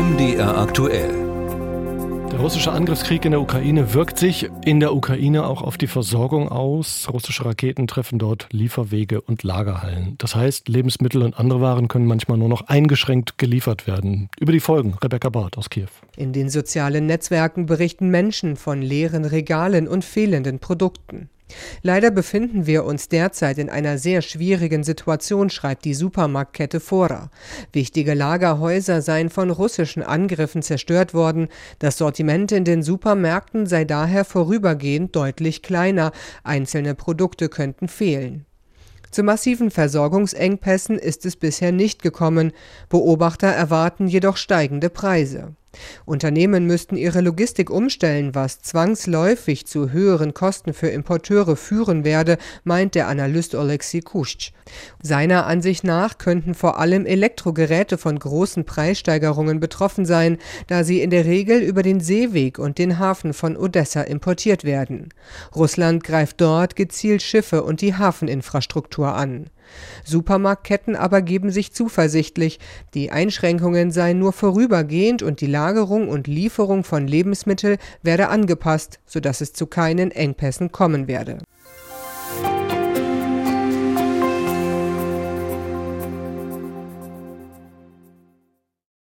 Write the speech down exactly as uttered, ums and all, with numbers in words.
M D R aktuell. Der russische Angriffskrieg in der Ukraine wirkt sich in der Ukraine auch auf die Versorgung aus. Russische Raketen treffen dort Lieferwege und Lagerhallen. Das heißt, Lebensmittel und andere Waren können manchmal nur noch eingeschränkt geliefert werden. Über die Folgen, Rebecca Barth aus Kiew. In den sozialen Netzwerken berichten Menschen von leeren Regalen und fehlenden Produkten. Leider befinden wir uns derzeit in einer sehr schwierigen Situation, schreibt die Supermarktkette Fora. Wichtige Lagerhäuser seien von russischen Angriffen zerstört worden. Das Sortiment in den Supermärkten sei daher vorübergehend deutlich kleiner. Einzelne Produkte könnten fehlen. Zu massiven Versorgungsengpässen ist es bisher nicht gekommen. Beobachter erwarten jedoch steigende Preise. Unternehmen müssten ihre Logistik umstellen, was zwangsläufig zu höheren Kosten für Importeure führen werde, meint der Analyst Oleksiy Kusch. Seiner Ansicht nach könnten vor allem Elektrogeräte von großen Preissteigerungen betroffen sein, da sie in der Regel über den Seeweg und den Hafen von Odessa importiert werden. Russland greift dort gezielt Schiffe und die Hafeninfrastruktur an. Supermarktketten aber geben sich zuversichtlich, die Einschränkungen seien nur vorübergehend und die Lagerung und Lieferung von Lebensmitteln werde angepasst, sodass es zu keinen Engpässen kommen werde.